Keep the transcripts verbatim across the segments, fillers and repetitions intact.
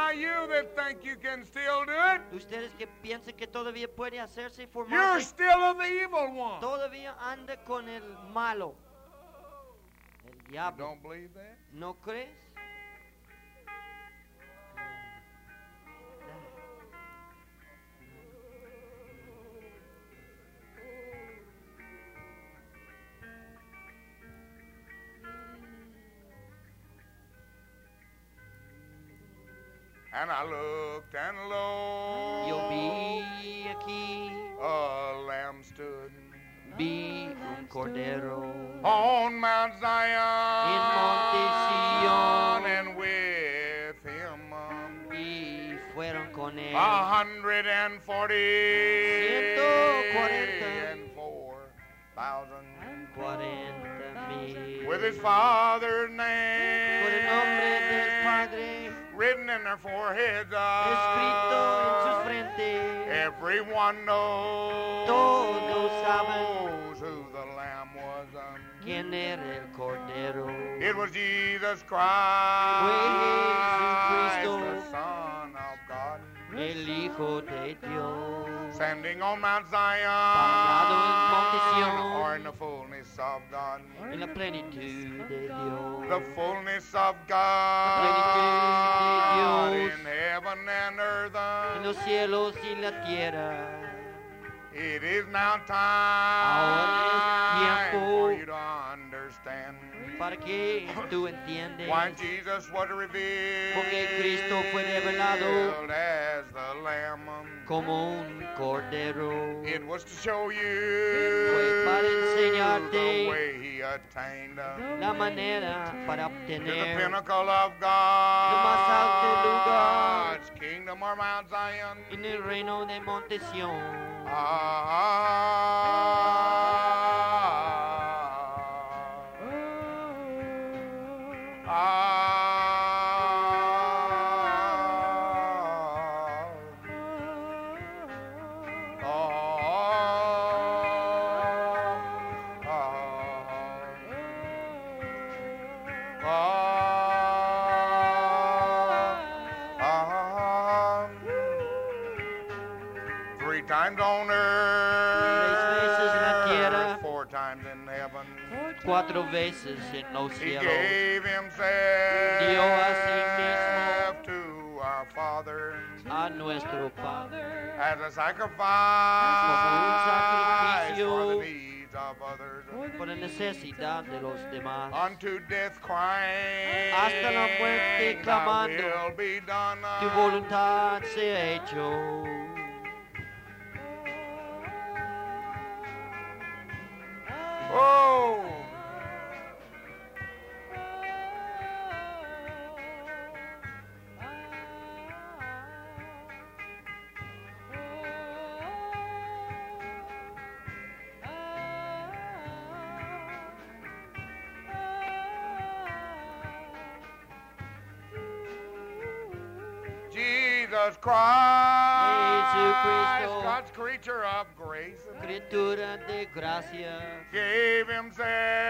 Now you that think you can still do it, Ustedes que piensan que todavía puede hacerse y you're formarse, still of the evil one. todavía anda con el malo, el You diablo. don't believe that? ¿No crees? And I looked, and lo, Yo vi aquí, a lamb stood vi un cordero on Mount en Zion, Monte Sion, and with him um, y fueron con él a hundred and forty ciento cuarenta and four thousand, cuarenta mil, with his father's por el nombre del name Padre written in their foreheads. escrito en sus Uh, frentes. everyone knows Todos saben who the lamb was. Um, quién era el cordero. It was Jesus Christ, Jesucristo, the Son of God, el Hijo de Dios, standing on Mount parado en Monte Zion, Sion, or in the fullness of God. en la plenitud de Dios. The fullness of plenitud de God Dios. in heaven and earth. En los cielos y la tierra. It is now Ahora es time tiempo for you to understand para que tú entiendes why Jesus was revealed porque Cristo fue revelado as the Lamb. como un cordero. It was to show you Fue para enseñarte the way he attained la manera para to the obtener pinnacle of más alto lugar God's kingdom or Mount Zion. en el reino de Monte Sion. Ah, ah, three times on Tres veces en la tierra, earth, four times in heaven. cuatro veces en los He cielos. gave himself Dio a sí mismo to our Father a nuestro Padre as a sacrifice sacrificio for the needs of others, por la necesidad de los demás, unto death crying, hasta la muerte thy clamando, will be done. tu voluntad sea hecho. Oh, Jesus Christ, Jesucristo, God's creature of grace, criatura de gracia, gave himself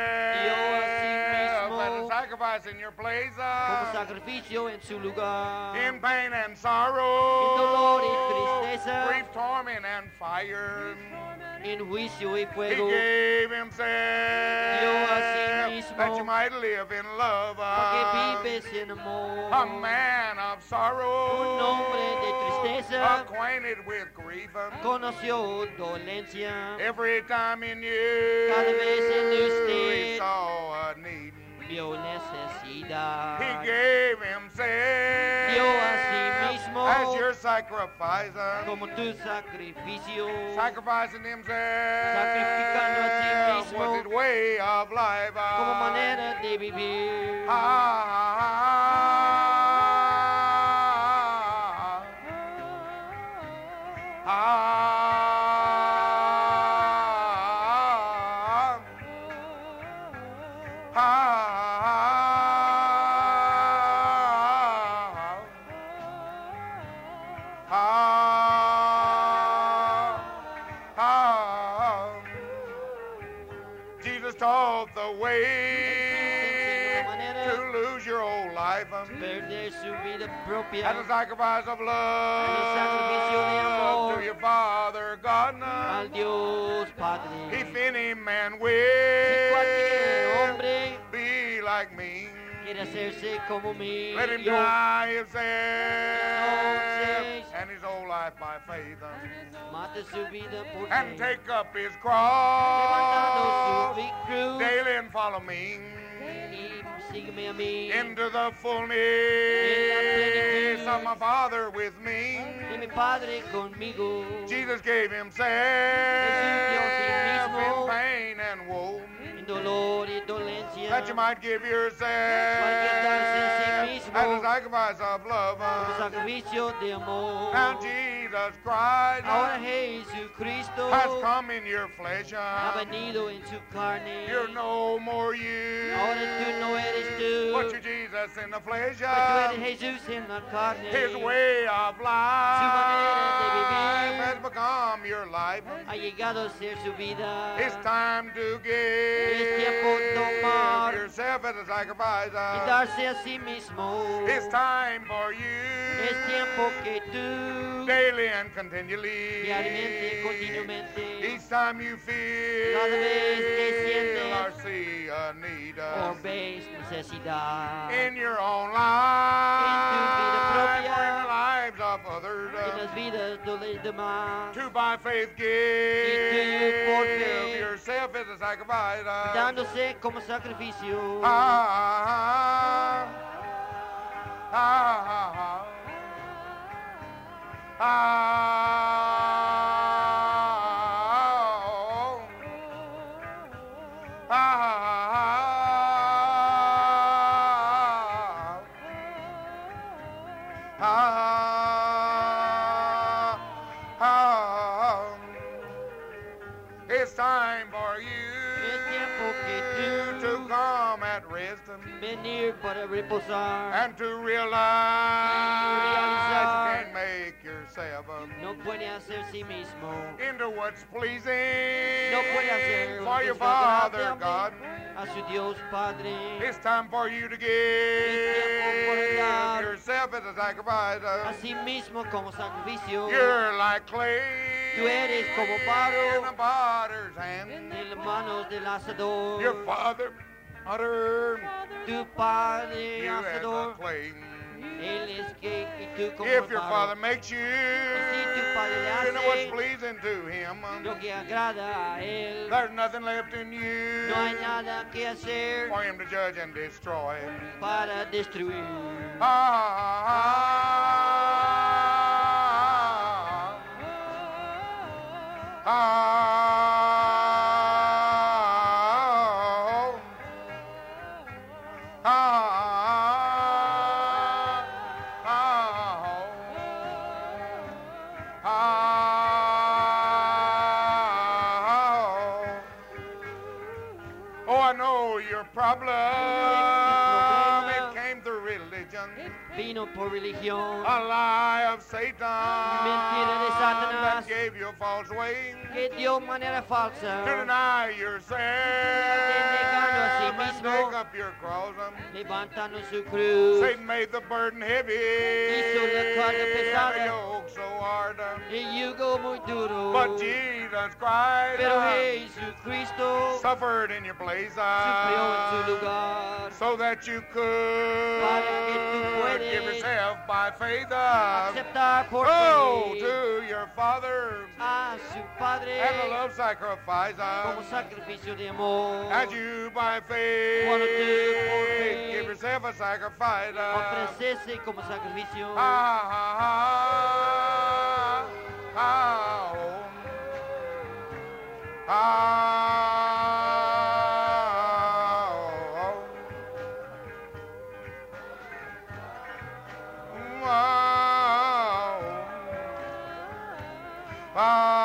mismo as a sacrifice in your place, como uh, sacrificio en su lugar, in pain and en sorrow, dolor y tristeza, grief, torment, and fire. en juicio y He fuego, gave himself mismo that you might live in love, para que uh, vives en amor, a man of sorrow, un hombre de tristeza, acquainted with grief. conoció dolencia, Every time in you Cada vez en he usted saw a need, vio necesidad, he gave himself dio a sí mismo as your sacrifice, uh, como tu sacrificio, sacrificing himself Sacrificando a sí mismo was his way of life, uh, como manera de vivir. ah, Jesus taught the way to lose your old life, um, perder su vida propia as a sacrifice of sacrificio de love amor to your Father God. al Dios Padre. If any man Si cualquier will hombre be like me, quiere hacerse como mí, let him yo, deny himself Entonces, and his whole life by faith, mate su vida por and fe, take up his levantando cross su cruz daily and follow me y sígueme a mí, into the fullness plenitud of my Father with me. de mi Padre conmigo. Jesus gave himself dio a sí in mismo pain and woe En dolor y dolencia, that you might give yourself para que darse a sí as a mismo sacrifice of como love. sacrificio de amor. Now Jesus Christ Ahora Jesucristo has come in your flesh. ha venido en su carne. You're no more you, Ahora tú no eres tú, but you're Jesus in the flesh. pues tú eres Jesús en la carne. His way of life manera de vivir has become your life. Ha llegado a ser su vida. It's time to give Es tiempo tomar yourself as a sacrifice. y darse a sí mismo. It's time for you Es tiempo que tú daily and continually. diariamente, continuamente, Each time you feel cada vez que sientes or see a need o ves necesidad in your own vida life propia, or in the lives of others, en las vidas de los demás, to by faith tú por give fe, yourself as a sacrifice. dándose como sacrificio. Ah, ah, ah, ah, ah, ah, ah, ah. It's time for you Es tiempo que to tú come at rest venir para reposar. and to realize realizar you can't make yourself No puede hacer sí mismo. into what's pleasing No puede hacer lo for que your es Father agradable God. a su Dios Padre. It's time for you to give por dar yourself as a sacrifice. A sí mismo como sacrificio. You're like clay Tú eres como in barro the potter's hand. en las manos del hacedor. Your Father, utter Tu Padre you as a hacedor. clay. Él es que y tú como If your barro. Father makes you si tu Padre le you know what's hace pleasing to Him, Lo que agrada a Él. there's nothing left in you No hay nada que hacer for Him to judge and destroy. para destruir. Ah, ah, ah, ah, oh, I know your problem. It came through religion. Vino por religión. A lie of Satan Mentira de Satanás. that gave you a false way Que dio manera falsa. to deny yourself negando a sí and mismo. take up your cross. Levantando su cruz. Satan made the burden heavy Hizo la carga and pesada. the yoke so hard. El yugo muy duro. But Jesus Christ Pero Jesucristo suffered in your place sufrió en su lugar. so that you could Para que tú puedes give yourself by faith aceptar por oh, fe to your Father a su Padre and a love sacrifice como sacrificio de amor. as you by faith Cuando tú por fe give yourself a sacrifice. ofrecerse como sacrificio. Ah, ah, ah, ah, oh. Ah, oh. Ah,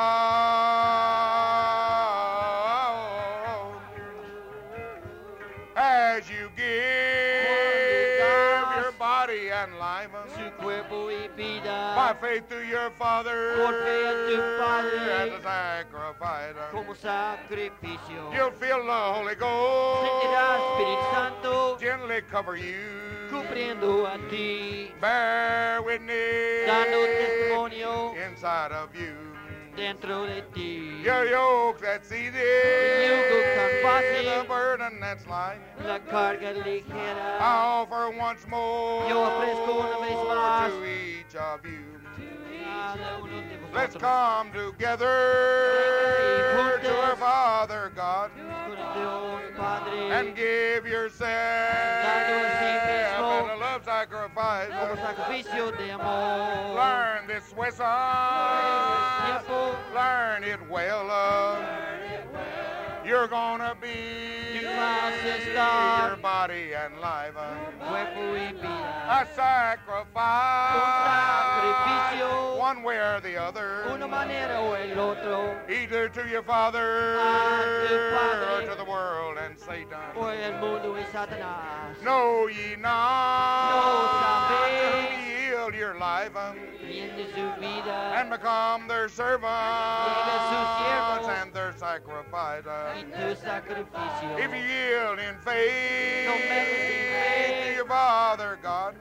oh. As you give your body body and life. su cuerpo y vida. By faith through your Father. Por fe en tu Padre. As a sacrifice. Como sacrificio. You'll feel the Holy Ghost. Sentirás Espíritu Santo Gently cover you. cubriendo a ti, Bear witness. dando testimonio Inside of you. dentro de ti. Your yoke that's easy. yugo tan fácil. The burden that's light. La carga ligera. I offer once more. Yo ofrezco una vez más. To each of you. Cada uno de Let's vosotros. come together to our Father God Con Dios Padre. and give yourself mismo. as a love sacrifice. Como sacrificio de amor. Learn this lesson. Tiempo. Learn it well. uh, You're gonna be Tú vas a estar. your body and life. uh, Cuerpo y vida. A sacrifice. Un sacrificio. One way or the other. Una manera o el otro. Either to your Father A tu Padre. or to the world and Satan. O el mundo y Satanás. Know ye not No sabéis. to yield your life um, Bien de su vida. and become their servants siervos. and their sacrifice. uh, Y tu sacrificio. If you yield in faith Someteos en fe. to your Father God,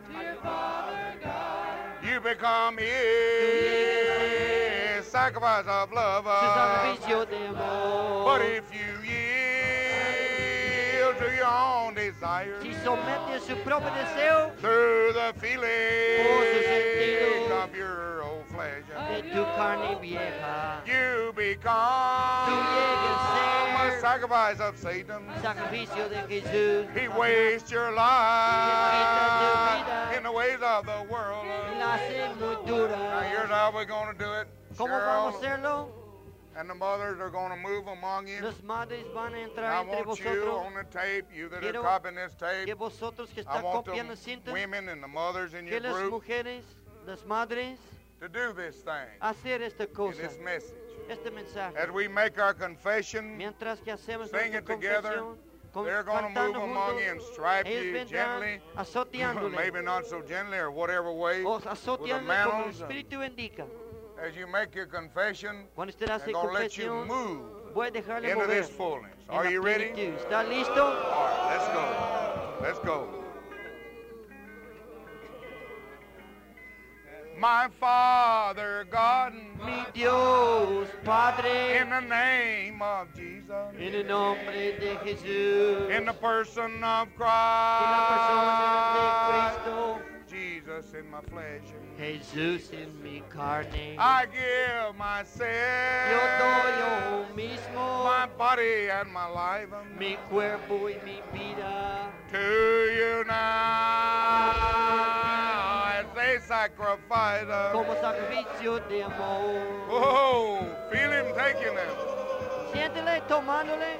you become His sacrifice of love. Su uh, sacrificio de amor. But if you yield to your own desires, Si somete a su propio deseo through the feelings Por sus sentidos. of your old flesh, de tu carne vieja. you become Tú llegas a a ser sacrifice of Satan. Sacrificio de Jesús. He wastes your vida. life in the ways of the world. La hace muy Now dura. here's how we're going to do it. ¿Cómo vamos a Cheryl hacerlo? and the mothers are going to move among you. Las madres van a I entrar entre want you vosotros. on the tape, you that are Quiero copying this tape. Que vosotros que I están want the copiando cinta, women and the mothers in que your las group mujeres, las madres, to do this thing, hacer esta in cosa, this message. este mensaje. As we make our confession, Mientras que hacemos sing nuestra it together. confesión, con- they're going to move cantando among you and juntos, stripe ellos you vendrán gently, azoteándole, maybe not so gently or whatever way, o with the azoteándole como el mantles. Espíritu indica. As you make your confession, Cuando usted hace they're going to let you confesión, move voy a dejarle into mover this fullness. en Are la you ready? plenitud. ¿Está listo? All right, let's go. Let's go. My Father God, Mi Dios, Padre, in the name of Jesus, en el nombre de Jesús, in the person of en la persona de Christ, Cristo, Jesus in my flesh, Jesús en mi carne. I give Yo doy myself, yo mismo, my body and my life mi cuerpo y mi vida, to you now as a sacrifice. como sacrificio de amor. Oh, feel him taking them. Siéntele tomándole.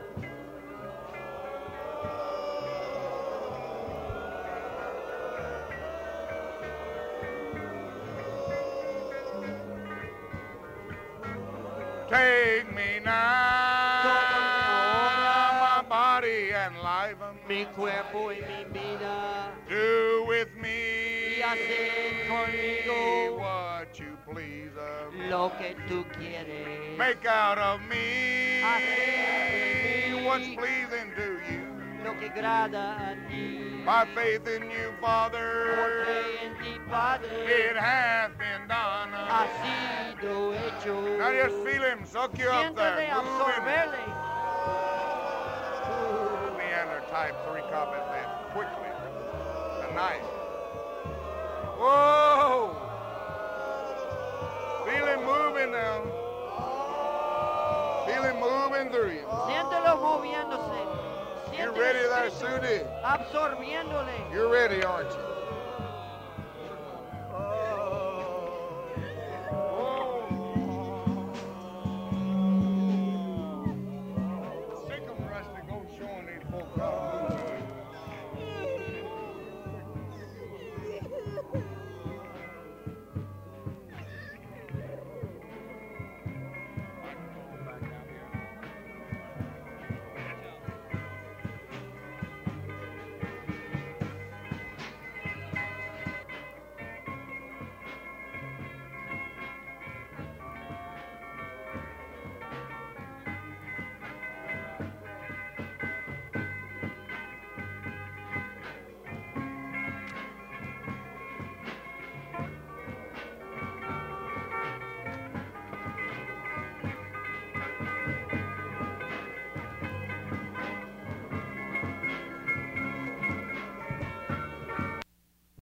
Take me now, my body and life. Mi cuerpo y mi vida. Do with me Y haced conmigo what you please. lo que tú quieres. Make out of me Haz de mí what's pleasing to you. Lo que agrada a ti. By faith in you, Por Father, fe en ti, Padre, it hath been done. ha sido hecho. Now just feel him suck you up there. Siéntele, Moving. absorberle. Leander type three copies then quickly. Tonight. Whoa! Feel him moving now. Feel him moving through you. Siéntelo moviéndose. You're Siéntelo ready there, espíritu Sudie. absorbiéndole. You're ready, aren't you?